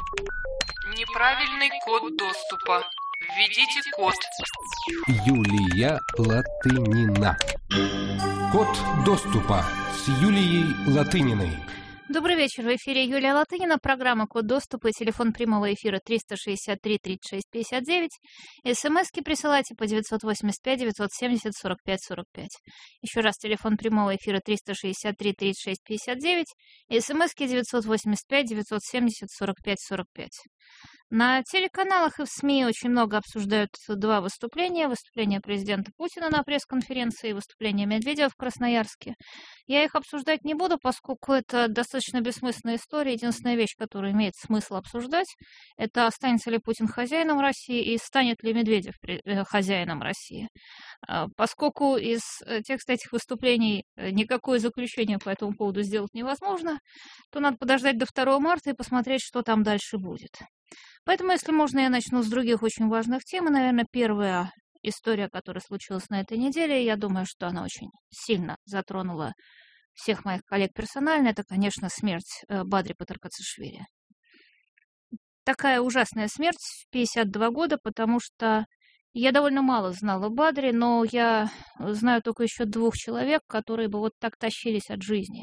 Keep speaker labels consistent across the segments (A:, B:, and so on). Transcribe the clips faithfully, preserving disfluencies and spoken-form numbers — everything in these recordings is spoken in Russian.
A: Неправильный код доступа. Введите код.
B: Юлия Латынина. Код доступа с Юлией Латыниной.
C: Добрый вечер. В эфире Юлия Латынина, программа «Код доступа» и телефон прямого эфира триста шестьдесят три тридцать шесть пятьдесят девять. СМСки присылайте по девятьсот восемьдесят пять девятьсот семьдесят сорок пять сорок пять. Еще раз, телефон прямого эфира триста шестьдесят три тридцать шесть пятьдесят девять. СМСки девятьсот восемьдесят пять девятьсот семьдесят сорок пять сорок пять. На телеканалах и в СМИ очень много обсуждают два выступления. Выступление президента Путина на пресс-конференции и выступление Медведева в Красноярске. Я их обсуждать не буду, поскольку это достаточно бессмысленная история. Единственная вещь, которую имеет смысл обсуждать, это останется ли Путин хозяином России и станет ли Медведев хозяином России. Поскольку из текста этих выступлений никакое заключение по этому поводу сделать невозможно, то надо подождать до второго марта и посмотреть, что там дальше будет. Поэтому, если можно, я начну с других очень важных тем. И, наверное, первая история, которая случилась на этой неделе, я думаю, что она очень сильно затронула всех моих коллег персонально, это, конечно, смерть Бадри Патаркашвили. Такая ужасная смерть в пятьдесят два года, потому что я довольно мало знала Бадри, но я знаю только еще двух человек, которые бы вот так тащились от жизни.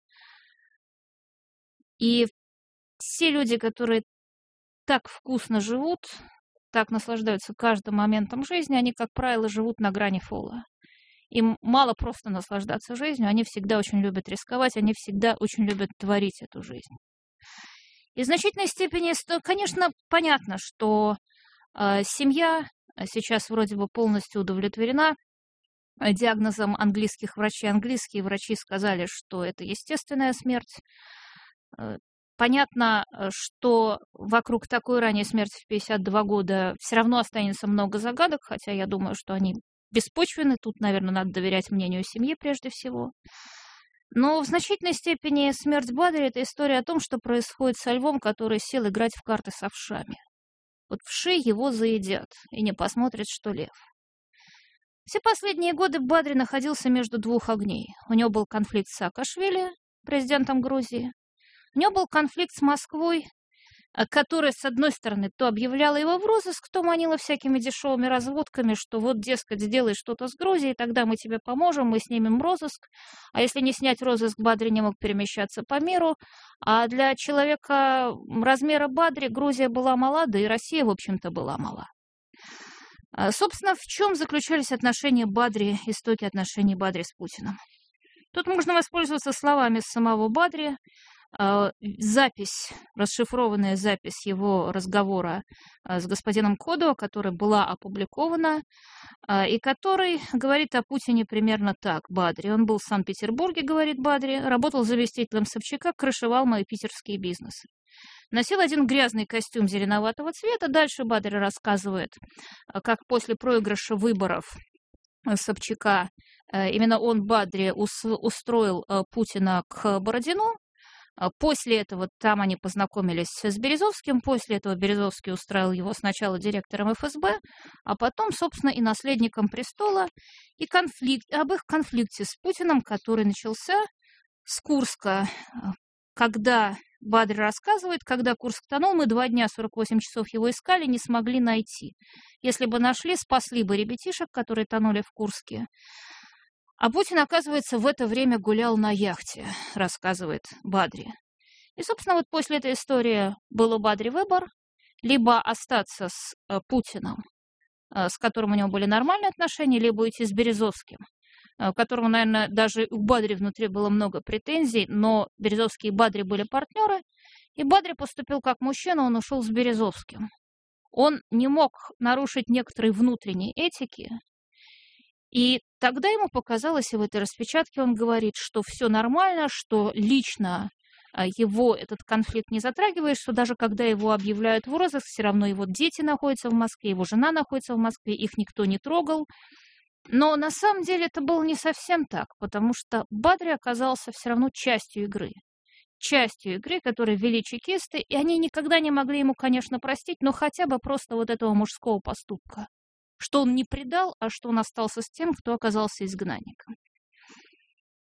C: И все люди, которые так вкусно живут, так наслаждаются каждым моментом жизни, они, как правило, живут на грани фола. Им мало просто наслаждаться жизнью, они всегда очень любят рисковать, они всегда очень любят творить эту жизнь. И в значительной степени, конечно, понятно, что э, семья сейчас вроде бы полностью удовлетворена диагнозом английских врачей. Английские врачи сказали, что это естественная смерть. Понятно, что вокруг такой ранней смерти в пятьдесят два года все равно останется много загадок, хотя я думаю, что они беспочвенны. Тут, наверное, надо доверять мнению семьи прежде всего. Но в значительной степени смерть Бадри – это история о том, что происходит со львом, который сел играть в карты с овшами. Вот вши его заедят и не посмотрят, что лев. Все последние годы Бадри находился между двух огней. У него был конфликт с Саакашвили, президентом Грузии. У него был конфликт с Москвой, которая, с одной стороны, то объявляла его в розыск, то манила всякими дешевыми разводками, что вот, дескать, сделай что-то с Грузией, тогда мы тебе поможем, мы снимем розыск. А если не снять розыск, Бадри не мог перемещаться по миру. А для человека размера Бадри Грузия была мала, да и Россия, в общем-то, была мала. Собственно, в чем заключались отношения Бадри, истоки отношений Бадри с Путиным? Тут можно воспользоваться словами самого Бадри. Запись, расшифрованная запись его разговора с господином Кодо, которая была опубликована, и который говорит о Путине примерно так. Бадри. Он был в Санкт-Петербурге, говорит Бадри, работал заместителем Собчака, крышевал мои питерские бизнесы. Носил один грязный костюм зеленоватого цвета. Дальше Бадри рассказывает, как после проигрыша выборов Собчака именно он, Бадри, устроил Путина к Бородину. После этого там они познакомились с Березовским, после этого Березовский устроил его сначала директором эф эс бэ, а потом, собственно, и наследником престола, и конфликт, об их конфликте с Путиным, который начался с Курска. Когда Бадри рассказывает, когда Курск тонул, мы два дня, сорок восемь часов его искали, не смогли найти. Если бы нашли, спасли бы ребятишек, которые тонули в Курске. А Путин, оказывается, в это время гулял на яхте, рассказывает Бадри. И, собственно, вот после этой истории был у Бадри выбор: либо остаться с э, Путиным, э, с которым у него были нормальные отношения, либо уйти с Березовским, э, которому, наверное, даже у Бадри внутри было много претензий, но Березовский и Бадри были партнеры, и Бадри поступил как мужчина, он ушел с Березовским. Он не мог нарушить некоторые внутренние этики. И тогда ему показалось, и в этой распечатке он говорит, что все нормально, что лично его этот конфликт не затрагивает, что даже когда его объявляют в розыск, все равно его дети находятся в Москве, его жена находится в Москве, их никто не трогал. Но на самом деле это было не совсем так, потому что Бадри оказался все равно частью игры. Частью игры, которую вели чекисты, и они никогда не могли ему, конечно, простить, но хотя бы просто вот этого мужского поступка. Что он не предал, а что он остался с тем, кто оказался изгнанником.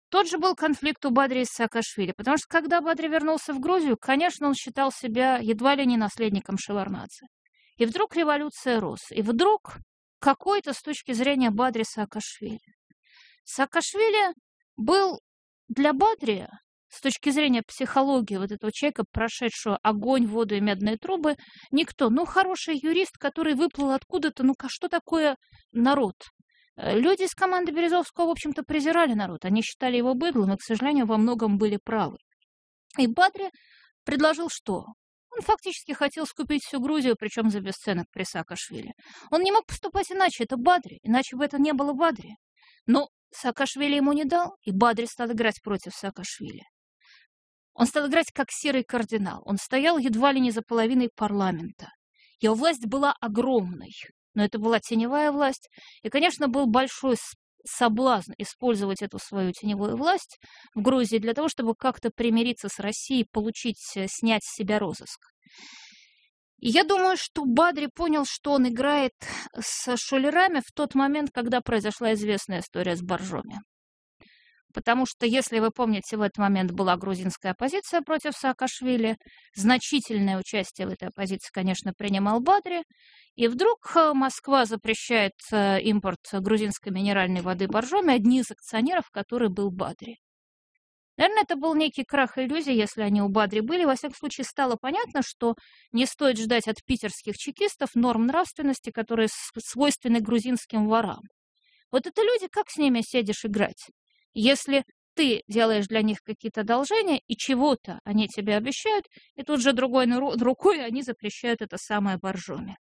C: Тот же был конфликт у Бадри и Саакашвили, потому что когда Бадри вернулся в Грузию, конечно, он считал себя едва ли не наследником Шеварднадзе. И вдруг революция рос, и вдруг какой-то с точки зрения Бадри Саакашвили. Саакашвили был для Бадри, с точки зрения психологии вот этого человека, прошедшего огонь, воду и медные трубы, никто. Ну, хороший юрист, который выплыл откуда-то, ну, что такое народ? Люди из команды Березовского, в общем-то, презирали народ. Они считали его быдлом и, к сожалению, во многом были правы. И Бадри предложил что? Он фактически хотел скупить всю Грузию, причем за бесценок при Саакашвили. Он не мог поступать иначе, это Бадри, иначе бы это не было Бадри. Но Саакашвили ему не дал, и Бадри стал играть против Саакашвили. Он стал играть как серый кардинал. Он стоял едва ли не за половиной парламента. Его власть была огромной. Но это была теневая власть, и, конечно, был большой соблазн использовать эту свою теневую власть в Грузии для того, чтобы как-то примириться с Россией, получить, снять с себя розыск. И я думаю, что Бадри понял, что он играет с шулерами в тот момент, когда произошла известная история с Боржоми. Потому что, если вы помните, в этот момент была грузинская оппозиция против Саакашвили, значительное участие в этой оппозиции, конечно, принимал Бадри, и вдруг Москва запрещает импорт грузинской минеральной воды Боржоми, одни из акционеров, который был Бадри. Наверное, это был некий крах иллюзий, если они у Бадри были. Во всяком случае, стало понятно, что не стоит ждать от питерских чекистов норм нравственности, которые свойственны грузинским ворам. Вот это люди, как с ними сидишь играть? Если ты делаешь для них какие-то одолжения, и чего-то они тебе обещают, и тут же другой рукой они запрещают это самое Боржоми.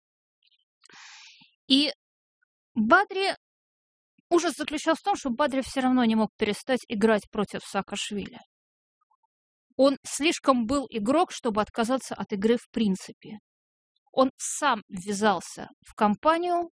C: И Бадри... Ужас заключался в том, что Бадри все равно не мог перестать играть против Саакашвили. Он слишком был игрок, чтобы отказаться от игры в принципе. Он сам ввязался в кампанию,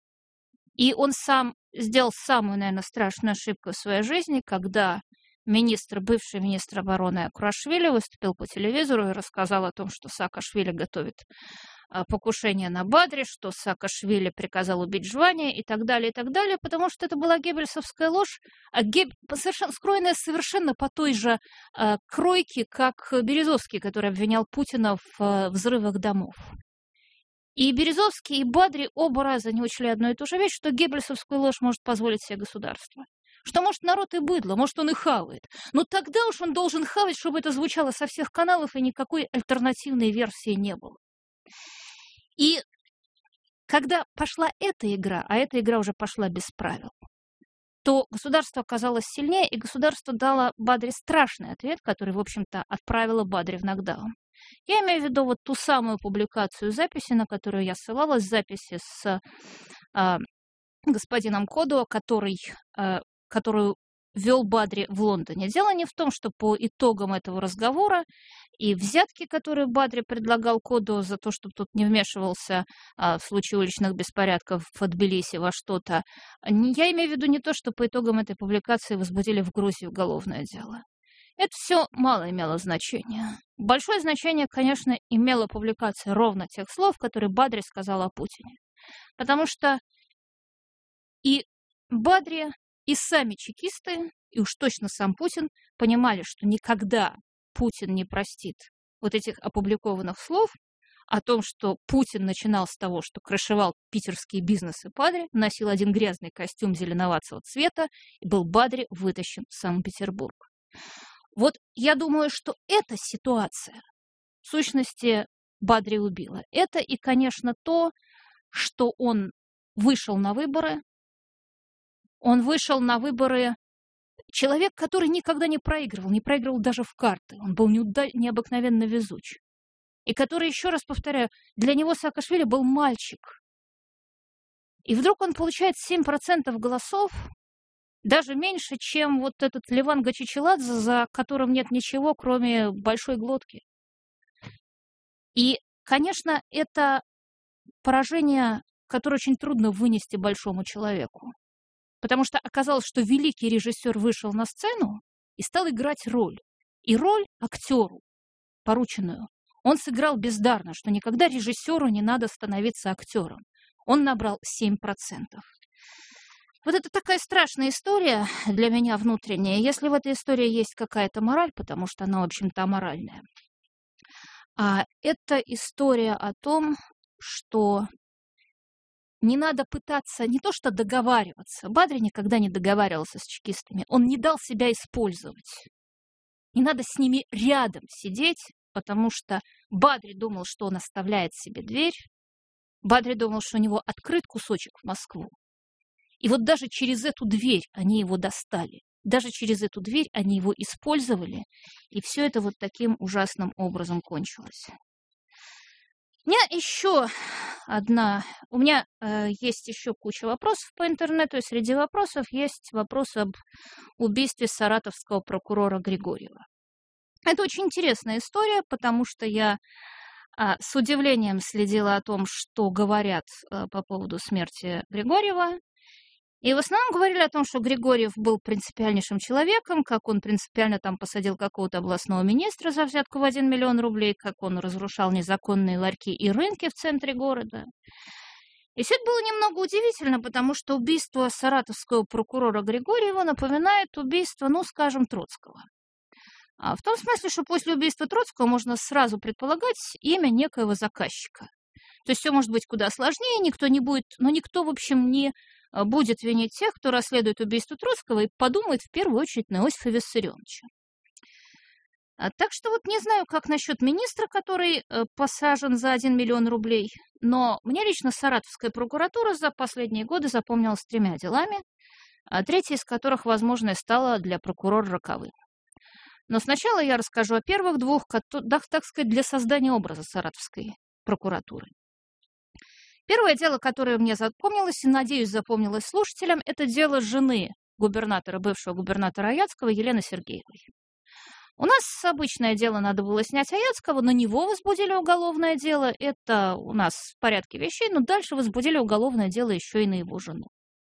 C: и он сам сделал самую, наверное, страшную ошибку в своей жизни, когда министр, бывший министр обороны Акурашвили выступил по телевизору и рассказал о том, что Саакашвили готовит покушение на Бадри, что Саакашвили приказал убить Жваня и так далее, и так далее, потому что это была геббельсовская ложь, а Геб... совершенно... скроенная совершенно по той же а, кройке, как Березовский, который обвинял Путина в а, взрывах домов. И Березовский, и Бадри оба раза не учли одну и ту же вещь, что геббельсовскую ложь может позволить себе государство. Что, может, народ и быдло, может, он и хавает. Но тогда уж он должен хавать, чтобы это звучало со всех каналов, и никакой альтернативной версии не было. И когда пошла эта игра, а эта игра уже пошла без правил, то государство оказалось сильнее, и государство дало Бадри страшный ответ, который, в общем-то, отправило Бадри в нокдаун. Я имею в виду вот ту самую публикацию записи, на которую я ссылалась, записи с э, господином Кодо, который, э, которую вел Бадри в Лондоне. Дело не в том, что по итогам этого разговора и взятки, которые Бадри предлагал Кодо за то, чтобы тот не вмешивался а, в случае уличных беспорядков в Тбилиси во что-то, я имею в виду не то, что по итогам этой публикации возбудили в Грузии уголовное дело. Это все мало имело значения. Большое значение, конечно, имела публикация ровно тех слов, которые Бадри сказал о Путине. Потому что и Бадри, и сами чекисты, и уж точно сам Путин, понимали, что никогда Путин не простит вот этих опубликованных слов о том, что Путин начинал с того, что крышевал питерские бизнесы Бадри, носил один грязный костюм зеленоватого цвета, и был Бадри вытащен в Санкт-Петербург. Вот я думаю, что эта ситуация, в сущности, Бадри убила. Это и, конечно, то, что он вышел на выборы. Он вышел на выборы человек, который никогда не проигрывал, не проигрывал даже в карты. Он был неуда... необыкновенно везуч. И который, еще раз повторяю, для него Саакашвили был мальчик. И вдруг он получает семь процентов голосов, даже меньше, чем вот этот Леван Гачичеладзе, за которым нет ничего, кроме большой глотки. И, конечно, это поражение, которое очень трудно вынести большому человеку. Потому что оказалось, что великий режиссер вышел на сцену и стал играть роль. И роль актеру, порученную, он сыграл бездарно, что никогда режиссеру не надо становиться актером. Он набрал семь процентов. Вот это такая страшная история для меня внутренняя. Если в этой истории есть какая-то мораль, потому что она, в общем-то, аморальная, а это история о том, что не надо пытаться не то что договариваться. Бадри никогда не договаривался с чекистами. Он не дал себя использовать. Не надо с ними рядом сидеть, потому что Бадри думал, что он оставляет себе дверь. Бадри думал, что у него открыт кусочек в Москву. И вот даже через эту дверь они его достали. Даже через эту дверь они его использовали. И все это вот таким ужасным образом кончилось. У меня еще одна... У меня э, есть еще куча вопросов по интернету, и среди вопросов есть вопрос об убийстве саратовского прокурора Григорьева. Это очень интересная история, потому что я э, с удивлением следила о том, что говорят э, по поводу смерти Григорьева. И в основном говорили о том, что Григорьев был принципиальнейшим человеком, как он принципиально там посадил какого-то областного министра за взятку в один миллион рублей, как он разрушал незаконные ларьки и рынки в центре города. И все это было немного удивительно, потому что убийство саратовского прокурора Григорьева напоминает убийство, ну, скажем, Троцкого. А в том смысле, что после убийства Троцкого можно сразу предполагать имя некоего заказчика. То есть все может быть куда сложнее, никто не будет, но никто, в общем, не будет винить тех, кто расследует убийство Троцкого и подумает в первую очередь на Иосифа Виссарионовича. А, так что вот не знаю, как насчет министра, который э, посажен за один миллион рублей, но мне лично Саратовская прокуратура за последние годы запомнилась тремя делами, а третья из которых, возможно, стала для прокурора роковым. Но сначала я расскажу о первых двух, да, так сказать, для создания образа Саратовской прокуратуры. Первое дело, которое мне запомнилось, и, надеюсь, запомнилось слушателям, это дело жены губернатора, бывшего губернатора Аяцкого, Елены Сергеевой. У нас обычное дело надо было снять Аяцкого, на него возбудили уголовное дело, это у нас в порядке вещей, но дальше возбудили уголовное дело еще и на его жену.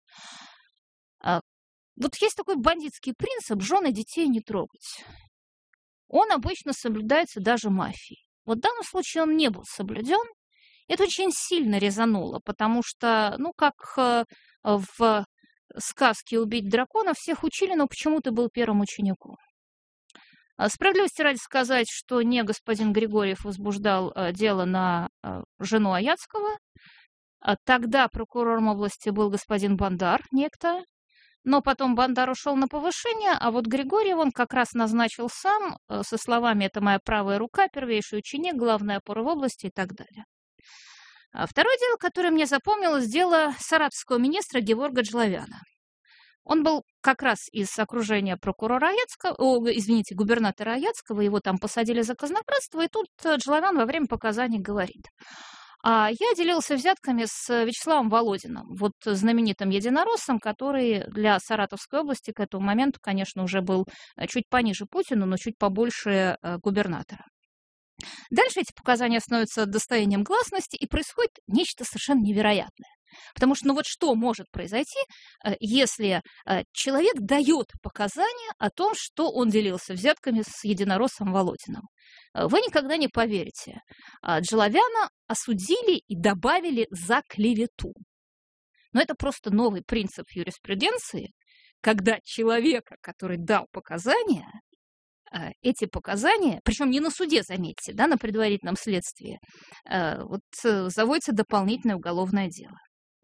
C: Вот есть такой бандитский принцип: жены детей не трогать. Он обычно соблюдается даже мафией. Вот в данном случае он не был соблюден. Это очень сильно резануло, потому что, ну, как э, в сказке «Убить дракона» всех учили, но почему ты был первым учеником. Справедливости ради сказать, что не господин Григорьев возбуждал э, дело на э, жену Аяцкого. Тогда прокурором области был господин Бандар, некто, но потом Бандар ушел на повышение, а вот Григорьев он как раз назначил сам, э, со словами «это моя правая рука, первейший ученик, главная опора в области» и так далее. Второе дело, которое мне запомнилось, дело саратовского министра Геворга Джлавяна. Он был как раз из окружения прокурора Аяцкого, о, извините, губернатора Аяцкого, его там посадили за казнократство, и тут Джлавян во время показаний говорит: а я делился взятками с Вячеславом Володиным, вот знаменитым единороссом, который для Саратовской области к этому моменту, конечно, уже был чуть пониже Путина, но чуть побольше губернатора. Дальше эти показания становятся достоянием гласности, и происходит нечто совершенно невероятное. Потому что, ну вот что может произойти, если человек дает показания о том, что он делился взятками с единороссом Володиным? Вы никогда не поверите. Джлавяна осудили и добавили за клевету. Но это просто новый принцип юриспруденции, когда человека, который дал показания, эти показания, причем не на суде, заметьте, да, на предварительном следствии, вот заводится дополнительное уголовное дело.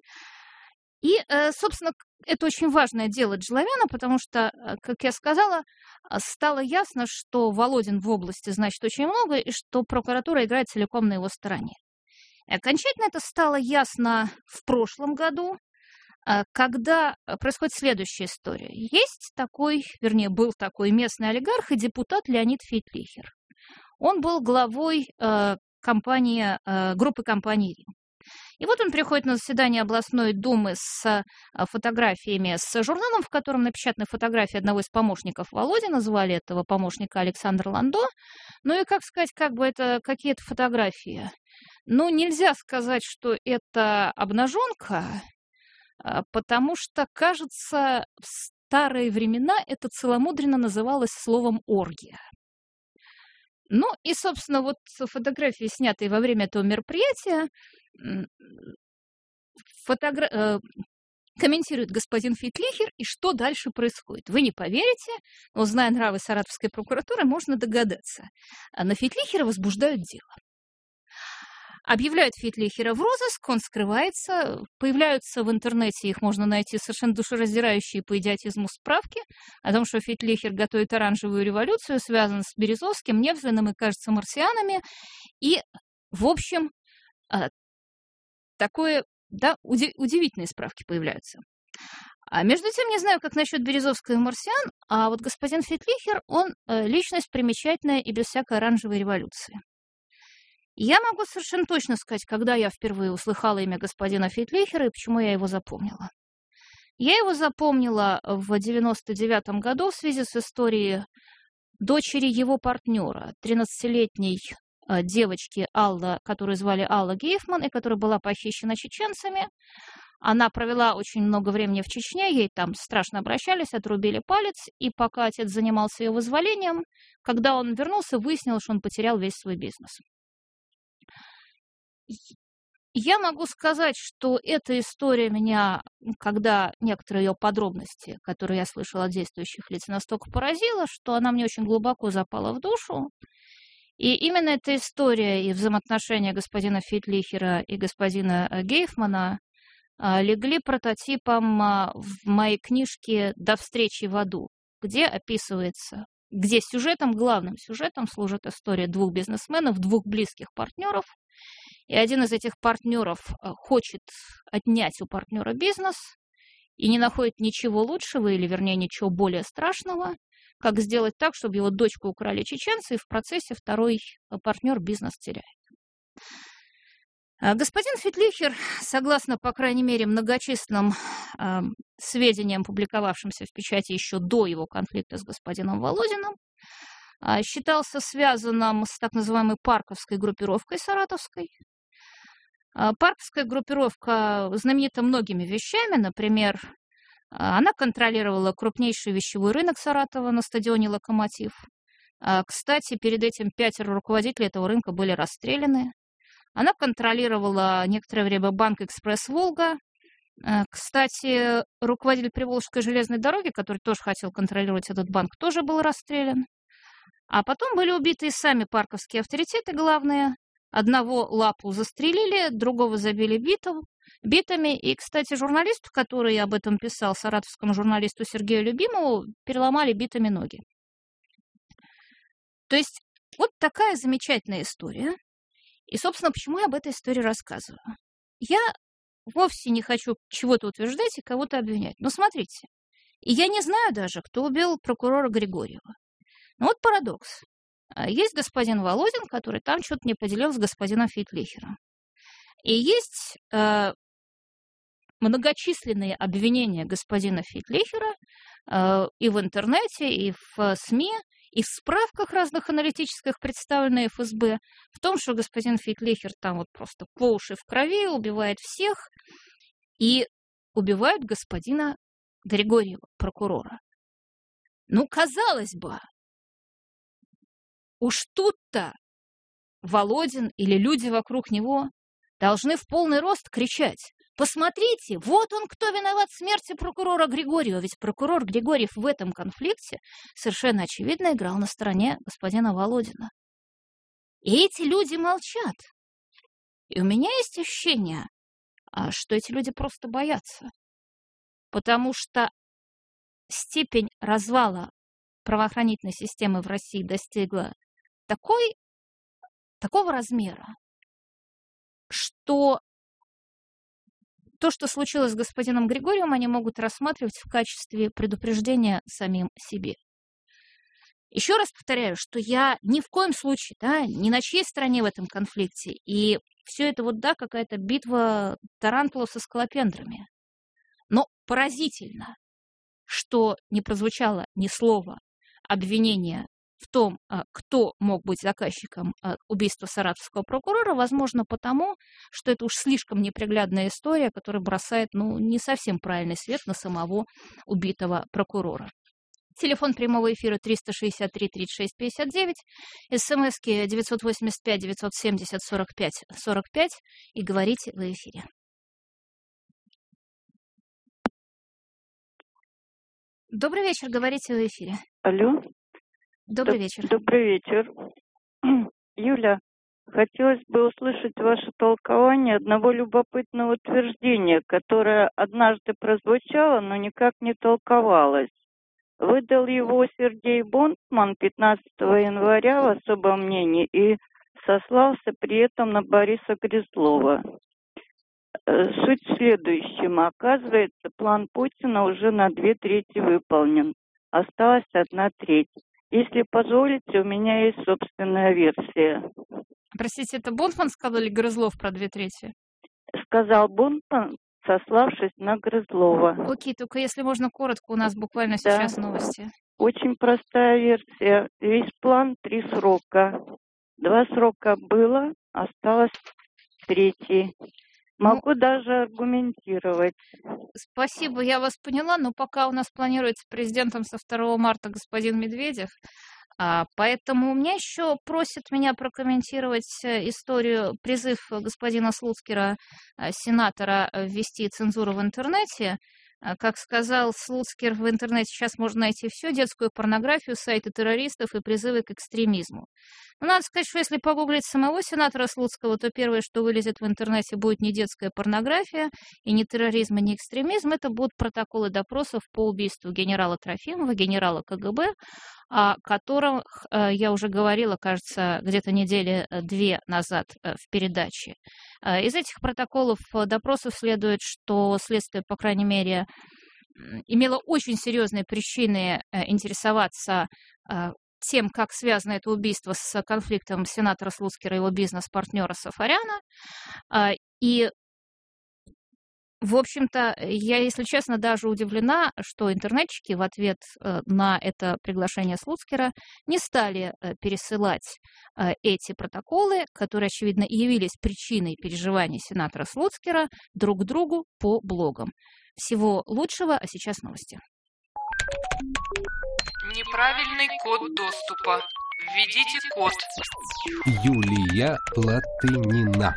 C: И, собственно, это очень важное дело Джлавяна, потому что, как я сказала, стало ясно, что Володин в области значит очень много, и что прокуратура играет целиком на его стороне. И окончательно это стало ясно в прошлом году, когда происходит следующая история. Есть такой, вернее, был такой местный олигарх и депутат Леонид Фейтлихер. Он был главой э, компании, э, группы компаний «Рим». И вот он приходит на заседание областной думы с фотографиями, с журналом, в котором напечатаны фотографии одного из помощников Володина, звали этого помощника Александр Ландо. Ну и, как сказать, как бы это какие-то фотографии. Ну, нельзя сказать, что это обнаженка, потому что, кажется, в старые времена это целомудренно называлось словом «оргия». Ну и, собственно, вот фотографии, снятые во время этого мероприятия, фотогра... комментирует господин Фейтлихер, и что дальше происходит. Вы не поверите, но, зная нравы Саратовской прокуратуры, можно догадаться. На Фейтлихера возбуждают дело. Объявляют Фейтлихера в розыск, он скрывается, появляются в интернете, их можно найти совершенно душераздирающие по идиотизму справки о том, что Фейтлихер готовит оранжевую революцию, связан с Березовским, Невзлиным и, кажется, марсианами. И, в общем, такое, да, уди- удивительные справки появляются. А между тем, не знаю, как насчет Березовского и марсиан, а вот господин Фейтлихер, он личность примечательная и без всякой оранжевой революции. Я могу совершенно точно сказать, когда я впервые услыхала имя господина Фейтлихера и почему я его запомнила. Я его запомнила в девяносто девятом году в связи с историей дочери его партнера, тринадцатилетней девочки Алла, которую звали Алла Гейфман, и которая была похищена чеченцами. Она провела очень много времени в Чечне, ей там страшно обращались, отрубили палец, и пока отец занимался ее вызволением, когда он вернулся, выяснилось, что он потерял весь свой бизнес. Я могу сказать, что эта история меня, когда некоторые ее подробности, которые я слышала от действующих лиц, настолько поразила, что она мне очень глубоко запала в душу. И именно эта история и взаимоотношения господина Фейтлихера и господина Гейфмана легли прототипом в моей книжке «До встречи в аду», где описывается, где сюжетом, главным сюжетом служит история двух бизнесменов, двух близких партнеров. И один из этих партнеров хочет отнять у партнера бизнес и не находит ничего лучшего, или, вернее, ничего более страшного, как сделать так, чтобы его дочку украли чеченцы, и в процессе второй партнер бизнес теряет. Господин Фейтлихер, согласно, по крайней мере, многочисленным э, сведениям, публиковавшимся в печати еще до его конфликта с господином Володиным, э, считался связанным с так называемой парковской группировкой саратовской. Э, парковская группировка знаменита многими вещами, например, э, она контролировала крупнейший вещевой рынок Саратова на стадионе «Локомотив». Э, кстати, перед этим пятеро руководителей этого рынка были расстреляны. Она контролировала некоторое время банк «Экспресс-Волга». Кстати, руководитель Приволжской железной дороги, который тоже хотел контролировать этот банк, тоже был расстрелян. А потом были убиты и сами парковские авторитеты главные. Одного лапу застрелили, другого забили битом, битами. И, кстати, журналисту, который об этом писал, саратовскому журналисту Сергею Любимову, переломали битами ноги. То есть вот такая замечательная история. И, собственно, почему я об этой истории рассказываю? Я вовсе не хочу чего-то утверждать и кого-то обвинять. Но смотрите, и я не знаю даже, кто убил прокурора Григорьева. Но вот парадокс. Есть господин Володин, который там что-то не поделил с господином Фейтлихером. И есть э, многочисленные обвинения господина Фейтлихера э, и в интернете, и в СМИ, и в справках разных аналитических, представленных эф эс бэ, в том, что господин Фейтлихер там вот просто по уши в крови, убивает всех, и убивают господина Григорьева, прокурора. Ну, казалось бы, уж тут-то Володин или люди вокруг него должны в полный рост кричать: посмотрите, вот он, кто виноват в смерти прокурора Григорьева. Ведь прокурор Григорьев в этом конфликте совершенно очевидно играл на стороне господина Володина. И эти люди молчат. И у меня есть ощущение, что эти люди просто боятся. Потому что степень развала правоохранительной системы в России достигла такой, такого размера, что то, что случилось с господином Григорьевым, они могут рассматривать в качестве предупреждения самим себе. Еще раз повторяю, что я ни в коем случае, да, ни на чьей стороне в этом конфликте. И все это вот, да, какая-то битва тарантулов со скалопендрами. Но поразительно, что не прозвучало ни слова обвинения в том, кто мог быть заказчиком убийства саратовского прокурора, возможно, потому, что это уж слишком неприглядная история, которая бросает, ну, не совсем правильный свет на самого убитого прокурора. Телефон прямого эфира триста шестьдесят три тридцать шесть пятьдесят девять, смски девятьсот восемьдесят пять девятьсот семьдесят сорок пять сорок пять, и говорите в эфире. Добрый вечер, говорите в эфире.
D: Алло.
C: Добрый
D: Доб-
C: вечер.
D: Добрый вечер. Юля, хотелось бы услышать ваше толкование одного любопытного утверждения, которое однажды прозвучало, но никак не толковалось. Выдал его Сергей Бонтман пятнадцатого января в особом мнении и сослался при этом на Бориса Грызлова. Э, Суть в следующем. Оказывается, план Путина уже на две трети выполнен. Осталась одна треть. Если позволите, у меня есть собственная версия.
C: Простите, это Бонтман сказал или Грызлов про две трети?
D: Сказал Бонтман, сославшись на Грызлова.
C: Окей, только если можно коротко, у нас буквально
D: Да.
C: сейчас новости.
D: Очень простая версия. Весь план три срока. Два срока было, осталось третий. Могу даже аргументировать.
C: Спасибо, я вас поняла, но пока у нас планируется президентом со второго марта господин Медведев, а, поэтому у меня еще просят меня прокомментировать э, историю, призыв господина Слуцкера, э, сенатора, э, ввести цензуру в интернете. А, Как сказал Слуцкер, в интернете сейчас можно найти все, детскую порнографию, сайты террористов и призывы к экстремизму. Ну, надо сказать, что если погуглить самого сенатора Слуцкого, то первое, что вылезет в интернете, будет не детская порнография, и не терроризм, и не экстремизм. Это будут протоколы допросов по убийству генерала Трофимова, генерала ка гэ бэ, о котором э, я уже говорила, кажется, где-то недели э, две назад э, в передаче. Э, Из этих протоколов э, допросов следует, что следствие, по крайней мере, м, имело очень серьезные причины э, интересоваться э, тем, как связано это убийство с конфликтом сенатора Слуцкера и его бизнес-партнера Сафаряна. А, И, в общем-то, я, если честно, даже удивлена, что интернетчики в ответ э, на это приглашение Слуцкера не стали э, пересылать э, эти протоколы, которые, очевидно, и явились причиной переживаний сенатора Слуцкера, друг другу по блогам. Всего лучшего, а сейчас новости.
A: Неправильный код доступа. Введите код.
B: Юлия Латынина.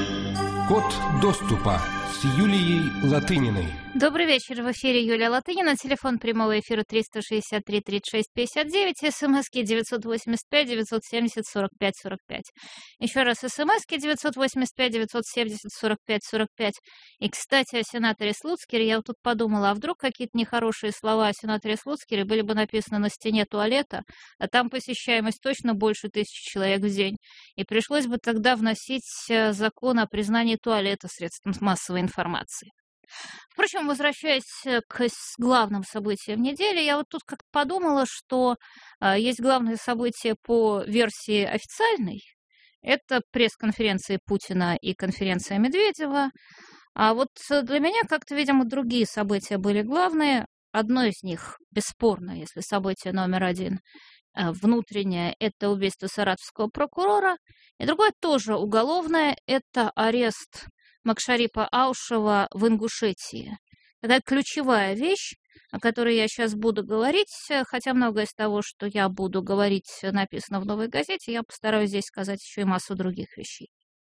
B: Код доступа с Юлией Латыниной.
C: Добрый вечер, в эфире Юлия Латынина, телефон прямого эфира триста шестьдесят три тридцать шесть пятьдесят девять, смски девятьсот восемьдесят пять девятьсот семьдесят сорок пять сорок пять. Еще раз смски девятьсот восемьдесят пять девятьсот семьдесят сорок пять сорок пять. И, кстати, о сенаторе Слуцкере я вот тут подумала, а вдруг какие-то нехорошие слова о сенаторе Слуцкере были бы написаны на стене туалета, а там посещаемость точно больше тысячи человек в день, и пришлось бы тогда вносить э, закон о признании туалета средством массовой информации. Впрочем, возвращаясь э, к с- главным событиям недели, я вот тут как-то подумала, что э, есть главное событие по версии официальной. Это пресс-конференция Путина и конференция Медведева. А вот э, для меня как-то, видимо, другие события были главные. Одно из них, бесспорно, если событие номер один, э, внутреннее, это убийство саратовского прокурора. И другое тоже уголовное, это арест Макшарипа Аушева в Ингушетии. Это ключевая вещь, о которой я сейчас буду говорить, э, хотя многое из того, что я буду говорить, э, написано в «Новой газете», я постараюсь здесь сказать еще и массу других вещей.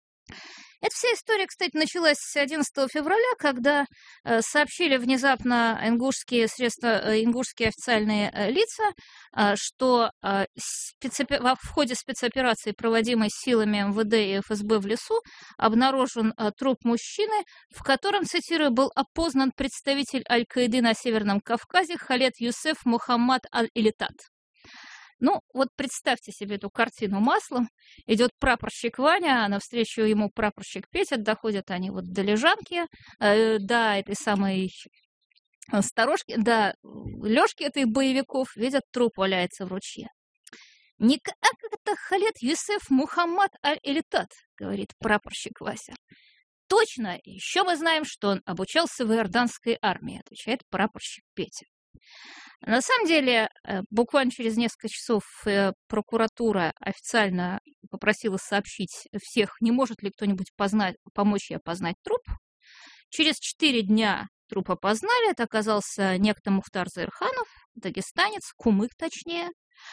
C: Эта вся история, кстати, началась с одиннадцатого февраля, когда э, сообщили внезапно ингушские средства, э, ингушские официальные э, лица, э, что э, спецопе- во- в ходе спецоперации, проводимой силами эм вэ дэ и эф эс бэ в лесу, обнаружен э, труп мужчины, в котором, цитирую, был опознан представитель Аль-Каиды на Северном Кавказе Халед Юсеф Мухаммад Аль-Илитат. Ну, вот представьте себе эту картину маслом. Идет прапорщик Ваня, а навстречу ему прапорщик Петя. Доходят они вот до Лежанки, э, до этой самой э, сторожки, до Лёшки этой боевиков. Видят, труп валяется в ручье. «Не как это Халед Юсеф Мухаммад Аль-Илитат», говорит прапорщик Вася. «Точно, еще мы знаем, что он обучался в иорданской армии», отвечает прапорщик Петя. На самом деле, э, буквально через несколько часов э, прокуратура официально попросила сообщить всех, не может ли кто-нибудь познать, помочь ей опознать труп. Через четыре дня труп опознали. Это оказался некто Мухтар Заирханов, дагестанец, кумык точнее.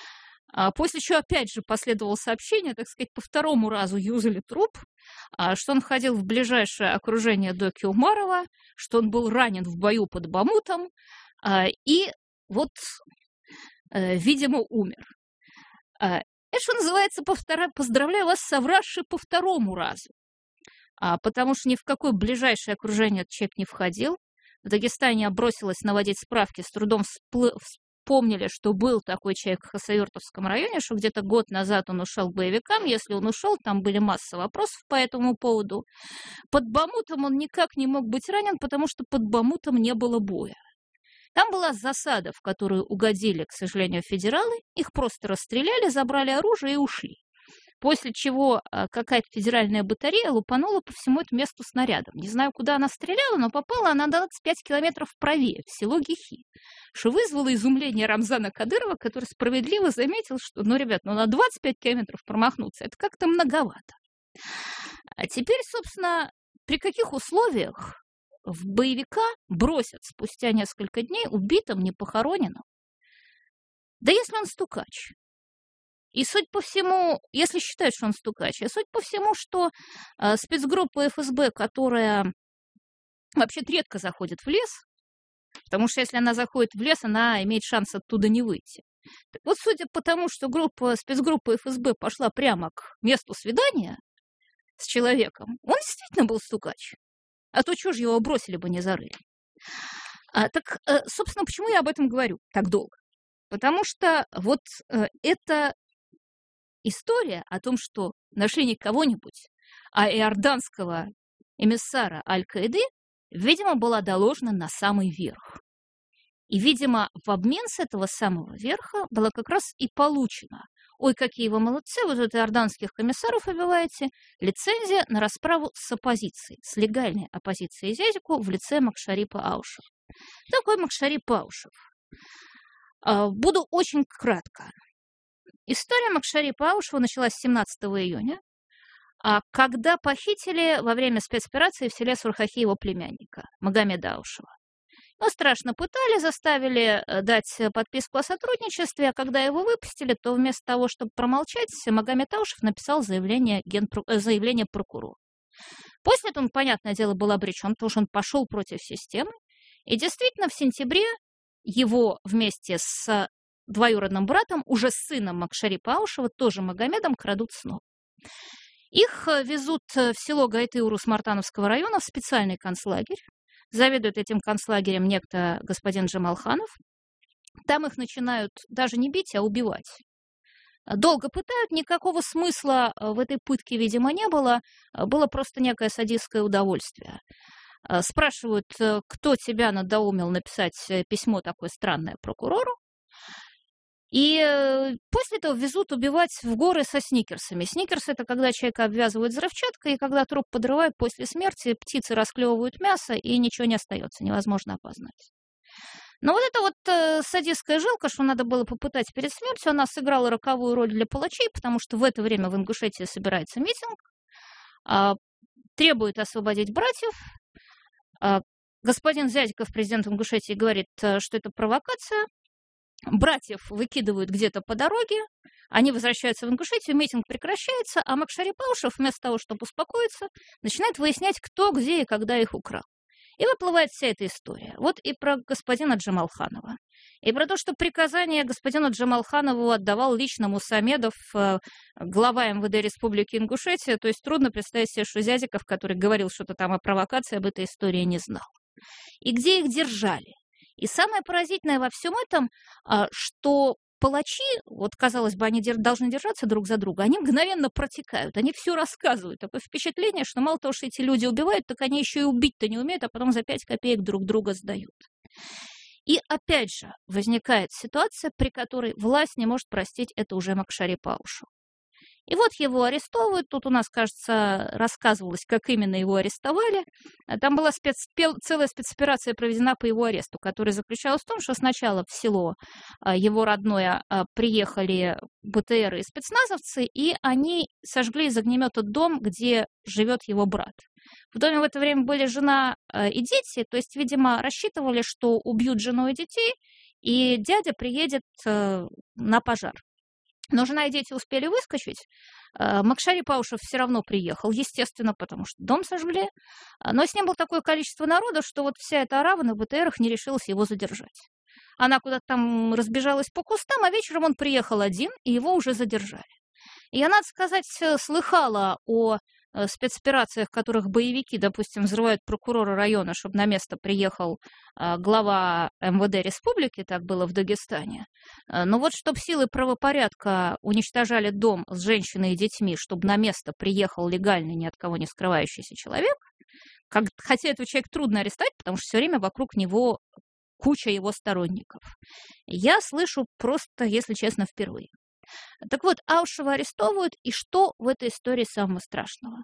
C: А после чего опять же последовало сообщение, так сказать, по второму разу юзали труп, а, что он входил в ближайшее окружение Доки Умарова, что он был ранен в бою под Бамутом, а, и вот, э, видимо, умер. А, это, что называется, повтора... поздравляю вас, совравши по второму разу. А, потому что ни в какое ближайшее окружение этот человек не входил. В Дагестане я бросилась наводить справки, с трудом всплы... вспомнили, что был такой человек в Хасавюртовском районе, что где-то год назад он ушел к боевикам. Если он ушел, там были масса вопросов по этому поводу. Под Бамутом он никак не мог быть ранен, потому что под Бамутом не было боя. Там была засада, в которую угодили, к сожалению, федералы. Их просто расстреляли, забрали оружие и ушли. После чего какая-то федеральная батарея лупанула по всему этому месту снарядом. Не знаю, куда она стреляла, но попала она двадцать пять километров правее, в село Гихи, что вызвало изумление Рамзана Кадырова, который справедливо заметил, что, ну, ребят, ну, на двадцать пять километров промахнуться, это как-то многовато. А теперь, собственно, при каких условиях в боевика бросят спустя несколько дней убитым, непохороненным? Да если он стукач. И, суть по всему, если считать, что он стукач, и суть по всему, что э, спецгруппа эф эс бэ, которая вообще редко заходит в лес, потому что если она заходит в лес, она имеет шанс оттуда не выйти. Так вот, судя по тому, что группа, спецгруппа эф эс бэ пошла прямо к месту свидания с человеком, он действительно был стукач. А то чего же его бросили бы, не зарыли? А, так, э, собственно, почему я об этом говорю так долго? Потому что вот э, это... история о том, что нашли не кого-нибудь, а иорданского эмиссара Аль-Каиды, видимо, была доложена на самый верх. И, видимо, в обмен с этого самого верха было как раз и получено: ой, какие вы молодцы, вы тут иорданских комиссаров убиваете, лицензия на расправу с оппозицией, с легальной оппозицией Зязику в лице Макшари Паушев. Такой Макшари Паушев. Буду очень кратко. История Макшари Паушева началась семнадцатого июня, когда похитили во время спецоперации в селе Сурхахи его племянника, Магомеда Аушева. Его страшно пытали, заставили дать подписку о сотрудничестве, а когда его выпустили, то вместо того, чтобы промолчать, Магомед Аушев написал заявление, генпро... заявление прокурору. После этого, понятное дело, был обречен, потому что он пошел против системы, и действительно в сентябре его вместе с двоюродным братом, уже с сыном Макшари Паушева, тоже Магомедом, крадут снова. Их везут в село Гайтыуру Смартановского района в специальный концлагерь. Заведует этим концлагерем некто господин Джамалханов. Там их начинают даже не бить, а убивать. Долго пытают, никакого смысла в этой пытке, видимо, не было. Было просто некое садистское удовольствие. Спрашивают, кто тебя надоумил написать письмо такое странное прокурору. И после этого везут убивать в горы со сникерсами. Сникерс — это когда человека обвязывают взрывчаткой, и когда труп подрывают после смерти, птицы расклевывают мясо, и ничего не остается, невозможно опознать. Но вот эта вот э, садистская жилка, что надо было попытать перед смертью, она сыграла роковую роль для палачей, потому что в это время в Ингушетии собирается митинг, э, требует освободить братьев. Э, господин Зязиков, президент Ингушетии, говорит, э, что это провокация. Братьев выкидывают где-то по дороге, они возвращаются в Ингушетию, митинг прекращается, а Макшари Паушев, вместо того, чтобы успокоиться, начинает выяснять, кто, где и когда их украл. И выплывает вся эта история. Вот и про господина Джамалханова. И про то, что приказание господину Джамалханову отдавал лично Мусамедов, глава эм вэ дэ Республики Ингушетия. То есть трудно представить себе, что Зязиков, который говорил что-то там о провокации, об этой истории не знал. И где их держали. И самое поразительное во всем этом, что палачи, вот, казалось бы, они должны держаться друг за друга, они мгновенно протекают, они все рассказывают. Такое впечатление, что мало того, что эти люди убивают, так они еще и убить-то не умеют, а потом за пять копеек друг друга сдают. И опять же возникает ситуация, при которой власть не может простить это уже Макшари Паушеву. И вот его арестовывают. Тут у нас, кажется, рассказывалось, как именно его арестовали. Там была спец... целая спецоперация проведена по его аресту, которая заключалась в том, что сначала в село его родное приехали бэ тэ эры и спецназовцы, и они сожгли из огнемета дом, где живет его брат. В доме в это время были жена и дети, то есть, видимо, рассчитывали, что убьют жену и детей, и дядя приедет на пожар. Но жена и дети успели выскочить. Макшари Паушев все равно приехал, естественно, потому что дом сожгли. Но с ним было такое количество народа, что вот вся эта арава на бэ тэ эрах не решилась его задержать. Она куда-то там разбежалась по кустам, а вечером он приехал один, и его уже задержали. И я, надо сказать, слыхала о спецоперациях, в которых боевики, допустим, взрывают прокурора района, чтобы на место приехал глава эм вэ дэ республики, так было в Дагестане. Но вот чтобы силы правопорядка уничтожали дом с женщиной и детьми, чтобы на место приехал легальный, ни от кого не скрывающийся человек, как, хотя этого человека трудно арестовать, потому что все время вокруг него куча его сторонников. Я слышу просто, если честно, впервые. Так вот, Аушева арестовывают, и что в этой истории самого страшного?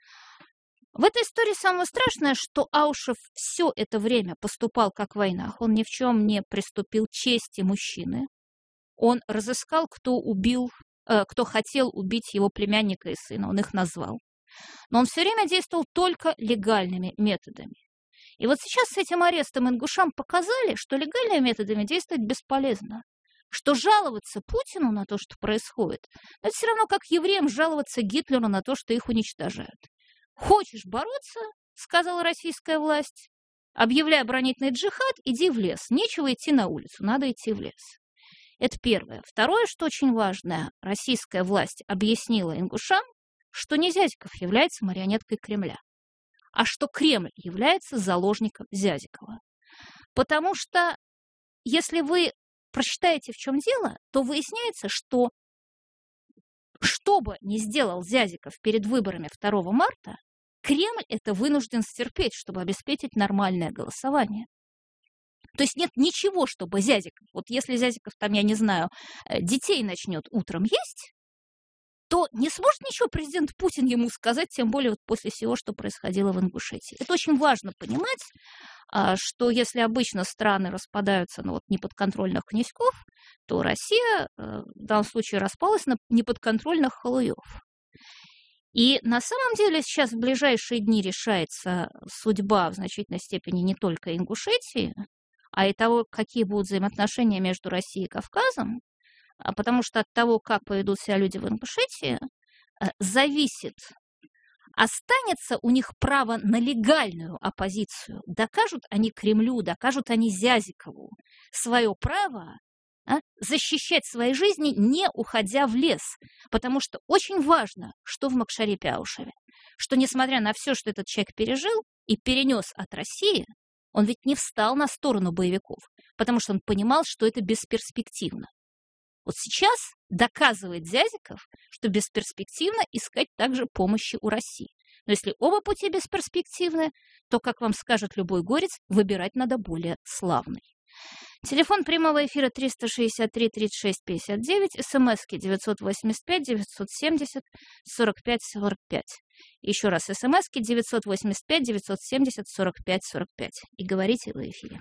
C: В этой истории самое страшное, что Аушев все это время поступал как в войнах. Он ни в чем не приступил чести мужчины. Он разыскал, кто убил, э, кто хотел убить его племянника и сына. Он их назвал. Но он все время действовал только легальными методами. И вот сейчас с этим арестом ингушам показали, что легальными методами действовать бесполезно. Что жаловаться Путину на то, что происходит, это все равно как евреям жаловаться Гитлеру на то, что их уничтожают. Хочешь бороться, сказала российская власть, объявляй оборонительный джихад, иди в лес. Нечего идти на улицу, надо идти в лес. Это первое. Второе, что очень важное, российская власть объяснила ингушам, что не Зязиков является марионеткой Кремля, а что Кремль является заложником Зязикова. Потому что если вы прочитаете, в чем дело, то выясняется, что что бы ни сделал Зязиков перед выборами второго марта, Кремль это вынужден стерпеть, чтобы обеспечить нормальное голосование. То есть нет ничего, чтобы Зязиков, вот если Зязиков там, я не знаю, детей начнет утром есть, то не сможет ничего президент Путин ему сказать, тем более вот после всего, что происходило в Ингушетии. Это очень важно понимать, что если обычно страны распадаются на вот неподконтрольных князьков, то Россия в данном случае распалась на неподконтрольных халуев. И на самом деле сейчас в ближайшие дни решается судьба в значительной степени не только Ингушетии, а и того, какие будут взаимоотношения между Россией и Кавказом, потому что от того, как поведут себя люди в Ингушетии, зависит, останется у них право на легальную оппозицию, докажут они Кремлю, докажут они Зязикову свое право а, защищать свои жизни, не уходя в лес. Потому что очень важно, что в Макшарипе Аушеве, что несмотря на все, что этот человек пережил и перенес от России, он ведь не встал на сторону боевиков, потому что он понимал, что это бесперспективно. Вот сейчас доказывает Зязиков, что бесперспективно искать также помощи у России. Но если оба пути бесперспективны, то, как вам скажет любой горец, выбирать надо более славный. Телефон прямого эфира триста шестьдесят три тридцать шесть пятьдесят девять, смски девятьсот восемьдесят пять девятьсот семьдесят сорок пять сорок пять. Еще раз, смски девятьсот восемьдесят пять девятьсот семьдесят сорок пять сорок пять. И говорите в эфире.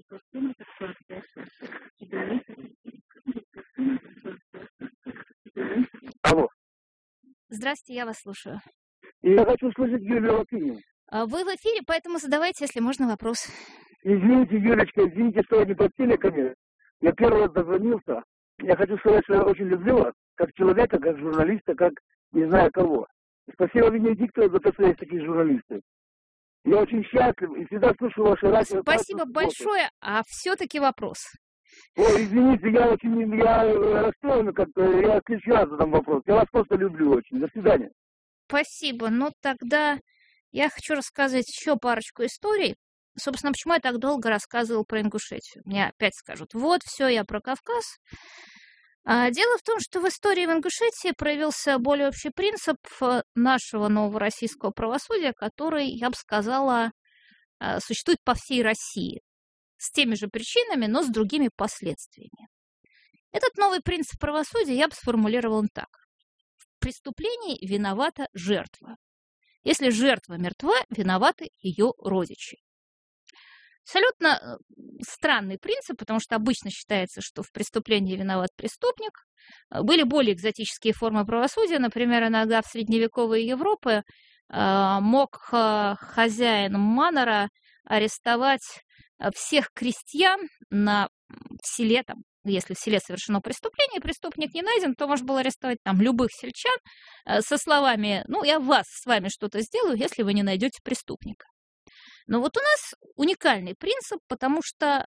E: Алло.
C: Здравствуйте, я вас слушаю.
E: Я хочу слышать Юлию Латынину.
C: Вы в эфире, поэтому задавайте, если можно, вопрос.
E: Извините, Юлечка, извините, что я не под телеками. Я первый раз дозвонился. Я хочу сказать, что я очень люблю вас, как человека, как журналиста, как не знаю кого. Спасибо Венедиктову за то, что есть такие журналисты. Я очень счастлив и всегда слушаю ваше радио.
C: Спасибо большое, а все-таки вопрос.
E: Ой, извините, я очень я расстроен, как-то я в следующий раз задам вопрос. Я вас просто люблю очень. До свидания.
C: Спасибо. Ну, тогда я хочу рассказать еще парочку историй. Собственно, почему я так долго рассказывал про Ингушетию? Мне опять скажут, вот, все, я про Кавказ. А дело в том, что в истории в Ингушетии проявился более общий принцип нашего нового российского правосудия, который, я бы сказала, существует по всей России. С теми же причинами, но с другими последствиями. Этот новый принцип правосудия я бы сформулировал так. В преступлении виновата жертва. Если жертва мертва, виноваты ее родичи. Абсолютно странный принцип, потому что обычно считается, что в преступлении виноват преступник. Были более экзотические формы правосудия. Например, иногда в средневековой Европе мог хозяин манора арестовать всех крестьян на в селе, там, если в селе совершено преступление, преступник не найден, то можно было арестовать там любых сельчан со словами, ну, я вас с вами что-то сделаю, если вы не найдете преступника. Но вот у нас уникальный принцип, потому что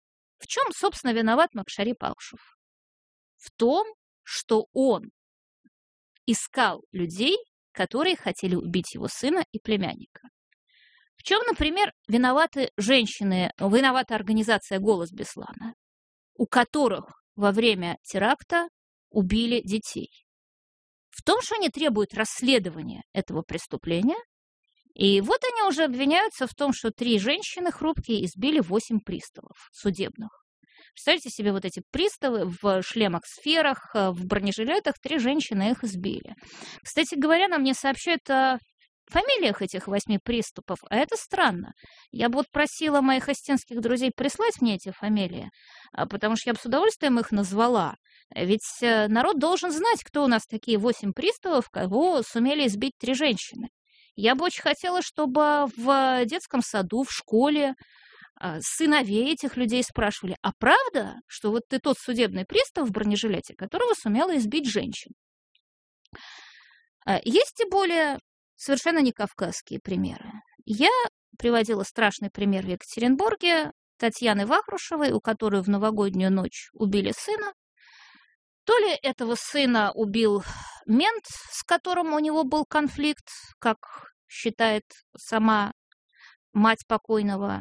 C: В чем, собственно, виноват Макшари Палшев? В том, что он искал людей, которые хотели убить его сына и племянника. В чем, например, виноваты женщины, виновата организация «Голос Беслана», у которых во время теракта убили детей? В том, что они требуют расследования этого преступления, и вот они уже обвиняются в том, что три женщины хрупкие избили восемь приставов судебных. Представьте себе вот эти приставы в шлемах-сферах, в бронежилетах, три женщины их избили. Кстати говоря, нам не сообщают о фамилиях этих восьми приступов, а это странно. Я бы вот просила моих остинских друзей прислать мне эти фамилии, потому что я бы с удовольствием их назвала. Ведь народ должен знать, кто у нас такие восемь приставов, кого сумели избить три женщины. Я бы очень хотела, чтобы в детском саду, в школе сыновей этих людей спрашивали, а правда, что вот ты тот судебный пристав в бронежилете, которого сумела избить женщин? Есть и более совершенно не кавказские примеры. Я приводила страшный пример в Екатеринбурге Татьяны Вахрушевой, у которой в новогоднюю ночь убили сына. То ли этого сына убил мент, с которым у него был конфликт, как считает сама мать покойного,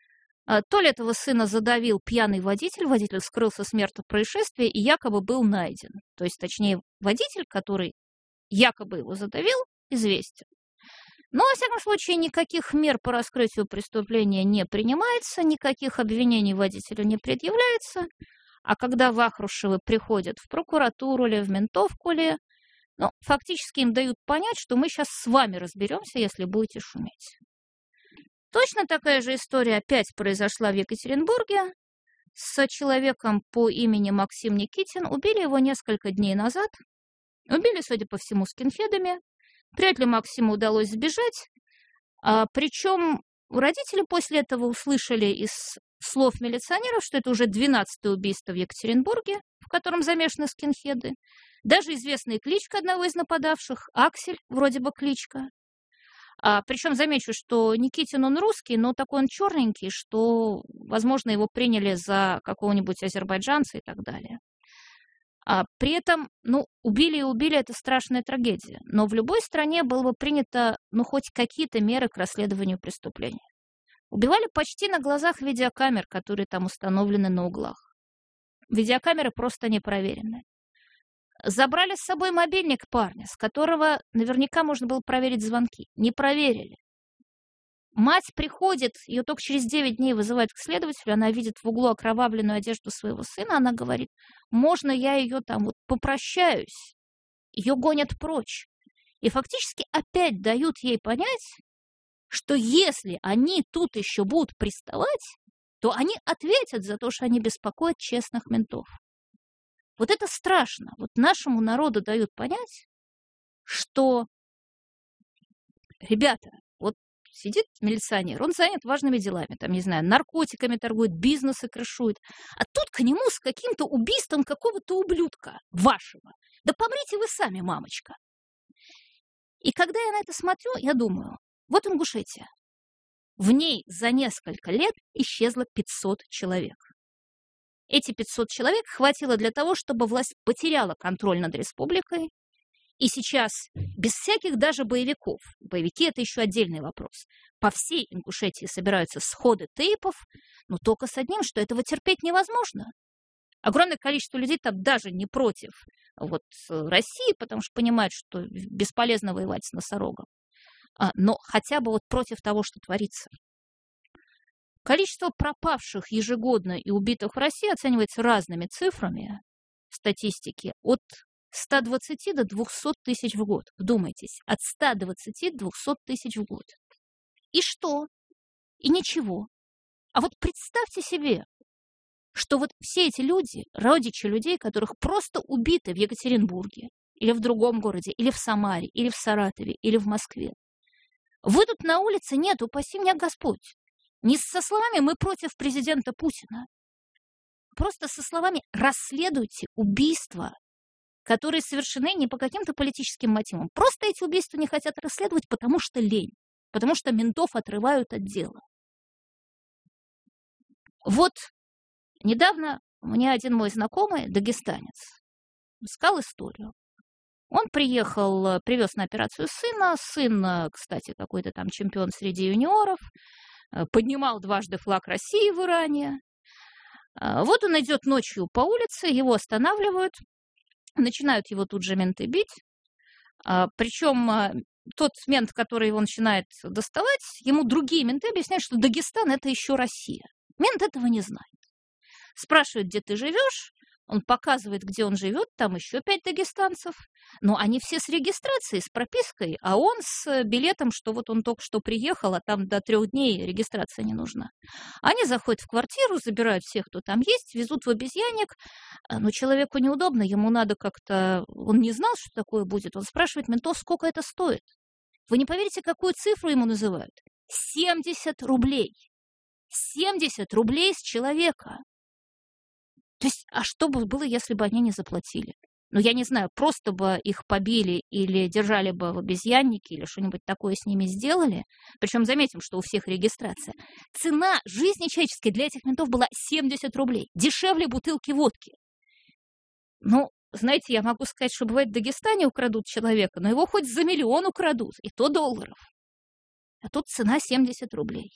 C: то ли этого сына задавил пьяный водитель, водитель скрылся с места происшествия и якобы был найден. То есть, точнее, водитель, который якобы его задавил, известен. Но, во всяком случае, никаких мер по раскрытию преступления не принимается, никаких обвинений водителю не предъявляется. А когда Вахрушевы приходят в прокуратуру или в ментовку ли, ну, фактически им дают понять, что мы сейчас с вами разберемся, если будете шуметь. Точно такая же история опять произошла в Екатеринбурге с человеком по имени Максим Никитин. Убили его несколько дней назад. Убили, судя по всему, скинхедами. Вряд ли Максиму удалось сбежать. А, причем родители после этого услышали из слов милиционеров, что это уже двенадцатое убийство в Екатеринбурге, в котором замешаны скинхеды. Даже известная кличка одного из нападавших, Аксель, вроде бы кличка. А, причем замечу, что Никитин он русский, но такой он черненький, что, возможно, его приняли за какого-нибудь азербайджанца и так далее. А, при этом, ну, убили и убили, это страшная трагедия. Но в любой стране было бы принято, ну, хоть какие-то меры к расследованию преступления. Убивали почти на глазах видеокамер, которые там установлены на углах. Видеокамеры просто не проверены. Забрали с собой мобильник парня, с которого наверняка можно было проверить звонки. Не проверили. Мать приходит, ее только через девять дней вызывают к следователю, она видит в углу окровавленную одежду своего сына, она говорит, можно я ее там вот попрощаюсь? Ее гонят прочь. И фактически опять дают ей понять, что если они тут еще будут приставать, то они ответят за то, что они беспокоят честных ментов. Вот это страшно. Вот нашему народу дают понять, что, ребята, вот сидит милиционер, он занят важными делами, там, не знаю, наркотиками торгует, бизнесы крышует, а тут к нему с каким-то убийством какого-то ублюдка вашего. Да помрите вы сами, мамочка. И когда я на это смотрю, я думаю, вот Ингушетия. В ней за несколько лет исчезло пятьсот человек. Эти пятьсот человек хватило для того, чтобы власть потеряла контроль над республикой. И сейчас без всяких даже боевиков, боевики — это еще отдельный вопрос, по всей Ингушетии собираются сходы тейпов, но только с одним, что этого терпеть невозможно. Огромное количество людей там даже не против вот, России, потому что понимают, что бесполезно воевать с носорогом, но хотя бы вот против того, что творится. Количество пропавших ежегодно и убитых в России оценивается разными цифрами в статистике от ста двадцати до двухсот тысяч в год. Вдумайтесь, от ста двадцати до двухсот тысяч в год. И что? И ничего. А вот представьте себе, что вот все эти люди, родичи людей, которых просто убиты в Екатеринбурге, или в другом городе, или в Самаре, или в Саратове, или в Москве, выйдут на улицы, нет, упаси меня Господь. Не со словами «мы против президента Путина». Просто со словами «расследуйте убийства», которые совершены не по каким-то политическим мотивам. Просто эти убийства не хотят расследовать, потому что лень, потому что ментов отрывают от дела. Вот Недавно мне один мой знакомый, дагестанец, сказал историю. Он приехал, привез на операцию сына. Сын, кстати, какой-то там чемпион среди юниоров, поднимал дважды флаг России в Иране. Вот он идет ночью по улице, его останавливают, начинают его тут же менты бить. Причем тот мент, который его начинает доставать, ему другие менты объясняют, что Дагестан – это еще Россия. Мент этого не знает. Спрашивает, где ты живешь, он показывает, где он живет, там еще пять дагестанцев. Но они все с регистрацией, с пропиской, а он с билетом, что вот он только что приехал, а там до трех дней регистрация не нужна. Они заходят в квартиру, забирают всех, кто там есть, везут в обезьянник, но человеку неудобно, ему надо как-то... Он не знал, что такое будет. Он спрашивает ментов, сколько это стоит. Вы не поверите, какую цифру ему называют? семьдесят рублей. семьдесят рублей с человека. То есть, а что бы было, если бы они не заплатили? Ну, я не знаю, просто бы их побили или держали бы в обезьяннике, или что-нибудь такое с ними сделали. Причем заметим, что у всех регистрация. Цена жизни человеческой для этих ментов была семьдесят рублей. Дешевле бутылки водки. Ну, знаете, я могу сказать, что бывает в Дагестане украдут человека, но его хоть за миллион украдут, и то долларов. А тут цена семьдесят рублей.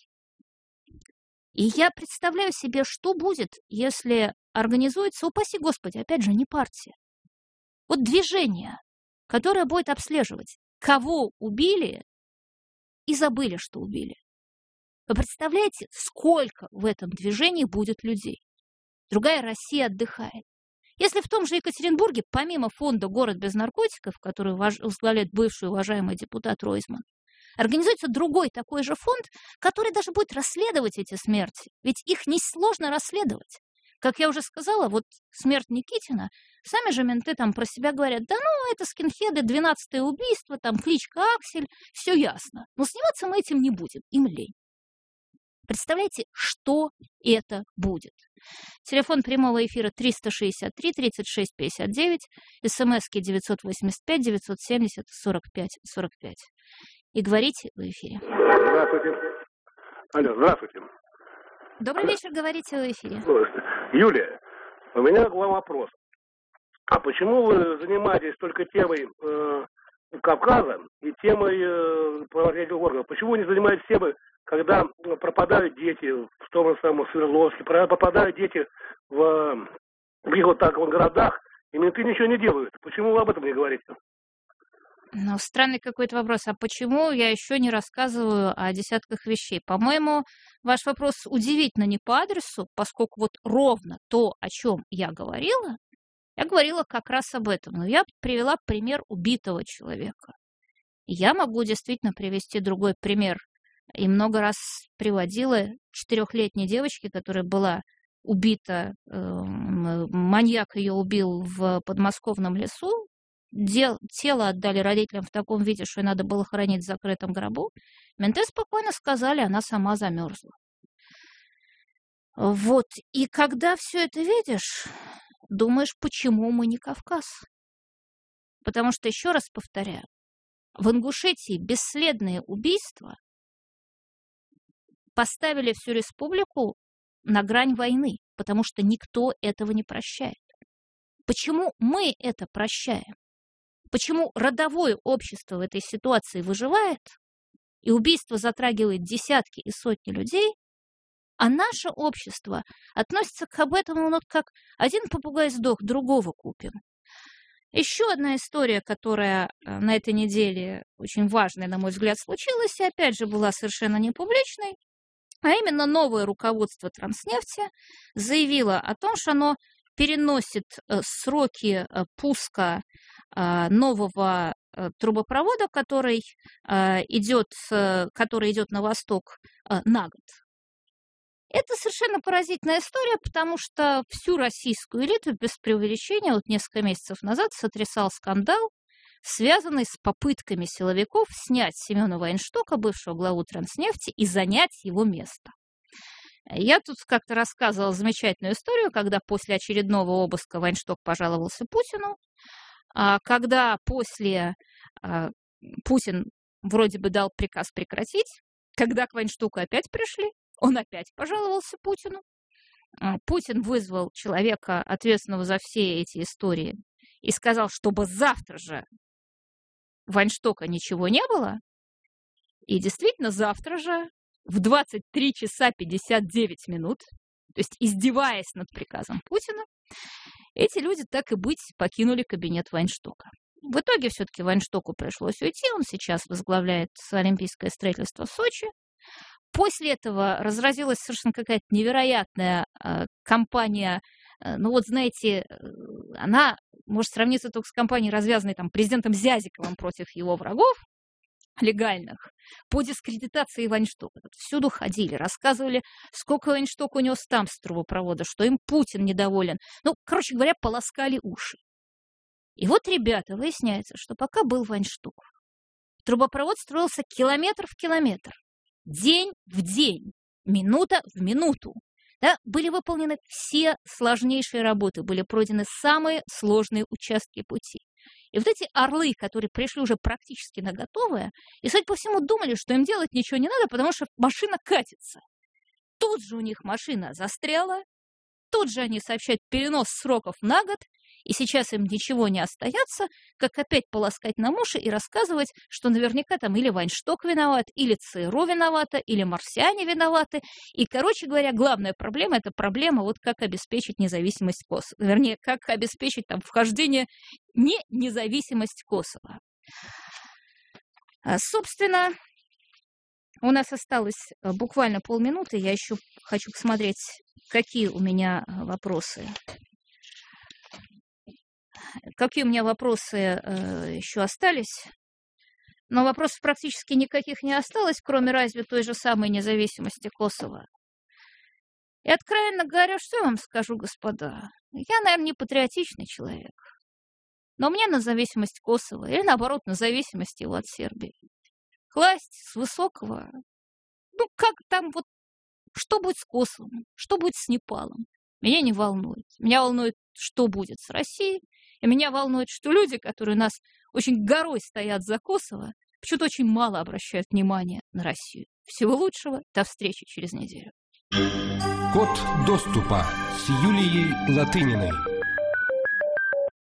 C: И я представляю себе, что будет, если организуется, упаси Господи, опять же, не партия. Вот движение, которое будет обслеживать, кого убили и забыли, что убили. Вы представляете, сколько в этом движении будет людей? Другая Россия отдыхает. Если в том же Екатеринбурге, помимо фонда «Город без наркотиков», который возглавляет бывший уважаемый депутат Ройзман, организуется другой такой же фонд, который даже будет расследовать эти смерти. Ведь их несложно расследовать. Как я уже сказала, вот смерть Никитина, сами же менты там про себя говорят, да ну, это скинхеды, двенадцатое убийство, там кличка Аксель, все ясно. Но сниматься мы этим не будем, им лень. Представляете, что это будет? Телефон прямого эфира триста шестьдесят три тридцать шесть пятьдесят девять, смски девятьсот восемьдесят пять девятьсот семьдесят сорок пять сорок пять. И говорите в эфире.
E: Здравствуйте. Алло, здравствуйте.
C: Добрый вечер, говорите в эфире.
E: Юлия, у меня к вам вопрос. А почему вы занимаетесь только темой э, Кавказа и темой э, правоохранительных органов? Почему вы не занимаетесь темой, когда пропадают дети в том же самом Свердловске, пропадают дети в, в каких вот так вот городах, и менты ничего не делают? Почему вы об этом не говорите?
C: Ну, странный какой-то вопрос. А почему я еще не рассказываю о десятках вещей? По-моему, ваш вопрос удивительно не по адресу, поскольку вот ровно то, о чем я говорила, я говорила как раз об этом. Но я привела пример убитого человека. Я могу действительно привести другой пример. И много раз приводила четырехлетней девочки, которая была убита, э, маньяк ее убил в подмосковном лесу. Дел, тело отдали родителям в таком виде, что ее надо было хоронить в закрытом гробу. Менты спокойно сказали, она сама замерзла. Вот. И когда все это видишь, думаешь, почему мы не Кавказ? Потому что, еще раз повторяю, в Ингушетии бесследные убийства поставили всю республику на грань войны, потому что никто этого не прощает. Почему мы это прощаем? Почему родовое общество в этой ситуации выживает, и убийство затрагивает десятки и сотни людей, а наше общество относится к об этом, ну, как один попугай сдох, другого купим. Еще одна история, которая на этой неделе очень важная, на мой взгляд, случилась, и опять же была совершенно не публичной, а именно новое руководство Транснефти заявило о том, что оно переносит сроки пуска нового трубопровода, который идет, который идет на восток, на год. Это совершенно поразительная история, потому что всю российскую элиту, без преувеличения, вот несколько месяцев назад сотрясал скандал, связанный с попытками силовиков снять Семена Вайнштока, бывшего главу Транснефти, и занять его место. Я тут как-то рассказывала замечательную историю, когда после очередного обыска Вайншток пожаловался Путину, когда после Путин вроде бы дал приказ прекратить, когда к Вайнштоку опять пришли, он опять пожаловался Путину. Путин вызвал человека, ответственного за все эти истории, и сказал, чтобы завтра же Вайнштока ничего не было. И действительно, завтра же в двадцать три часа пятьдесят девять минут, то есть издеваясь над приказом Путина, эти люди, так и быть, покинули кабинет Вайнштока. В итоге все-таки Вайнштоку пришлось уйти, он сейчас возглавляет олимпийское строительство в Сочи. После этого разразилась совершенно какая-то невероятная э, кампания, э, ну вот знаете, э, она может сравниться только с кампанией, развязанной там президентом Зязиковым против его врагов легальных, по дискредитации Вайнштока. Всюду ходили, рассказывали, сколько Вайншток унес там с трубопровода, что им Путин недоволен. Ну, короче говоря, полоскали уши. И вот, ребята, выясняется, что пока был Вайншток, трубопровод строился километр в километр, день в день, минута в минуту. Да, были выполнены все сложнейшие работы, были пройдены самые сложные участки пути. И вот эти орлы, которые пришли уже практически на готовое, и, судя по всему, думали, что им делать ничего не надо, потому что машина катится. Тут же у них машина застряла, тут же они сообщают перенос сроков на год, и сейчас им ничего не остается, как опять полоскать на уши и рассказывать, что наверняка там или Вайншток виноват, или ЦРУ виновата, или марсиане виноваты. И, короче говоря, главная проблема – это проблема, вот как обеспечить независимость Косово. Вернее, как обеспечить там вхождение не независимость Косово. А, собственно, у нас осталось буквально полминуты. Я еще хочу посмотреть, какие у меня вопросы. Какие у меня вопросы э, еще остались? Но вопросов практически никаких не осталось, кроме разве той же самой независимости Косово. И, откровенно говоря, что я вам скажу, господа? Я, наверное, не патриотичный человек. Но мне на зависимость Косово, или наоборот, на зависимость его от Сербии, класть с высокого, ну, как там вот, что будет с Косовом, что будет с Непалом, меня не волнует. Меня волнует, что будет с Россией, и меня волнует, что люди, которые у нас очень горой стоят за Косово, почему-то очень мало обращают внимания на Россию. Всего лучшего, до встречи через неделю.
B: Код доступа с Юлией Латыниной.